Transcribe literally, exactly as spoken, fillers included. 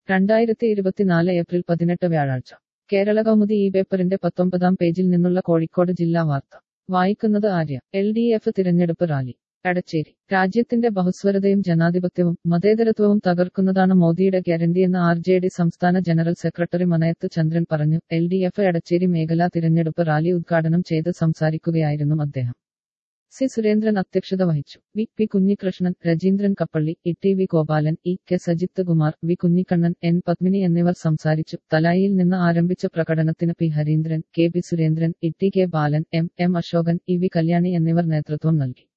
രണ്ടായിരത്തി ഇരുപത്തിനാല് ഏപ്രിൽ പതിനെട്ട് വ്യാഴാഴ്ച കേരള കൗമുദി ഈ പേപ്പറിന്റെ പത്തൊമ്പതാം പേജിൽ നിന്നുള്ള കോഴിക്കോട് ജില്ലാ വാർത്ത വായിക്കുന്നത് ആര്യ. എൽ ഡി എഫ് തിരഞ്ഞെടുപ്പ് റാലി എടച്ചേരി. രാജ്യത്തിന്റെ ബഹുസ്വരതയും ജനാധിപത്യവും മതേതരത്വവും തകർക്കുന്നതാണ് മോദിയുടെ ഗ്യാരണ്ടിയെന്ന് ആർ ജെ ഡി സംസ്ഥാന ജനറൽ സെക്രട്ടറി മനയത്ത് ചന്ദ്രൻ പറഞ്ഞു. എൽ ഡി എഫ് എടച്ചേരി മേഖലാ തിരഞ്ഞെടുപ്പ് റാലി ഉദ്ഘാടനം ചെയ്ത് സംസാരിക്കുകയായിരുന്നു അദ്ദേഹം. സി സുരേന്ദ്രൻ അധ്യക്ഷത വഹിച്ചു. V P Kunhikrishnan, Rajeendran Kappally, E T V Gopalan, E K Sajith Kumar, V Kunhikannan, N Padmini എന്നിവർ സംസാരിച്ചു. തലായിയിൽ നിന്ന് ആരംഭിച്ച പ്രകടനത്തിന് P Hareendran, K B Surendran, E T K Balan, M M Ashokan, E V Kalyani എന്നിവർ നേതൃത്വം നൽകി.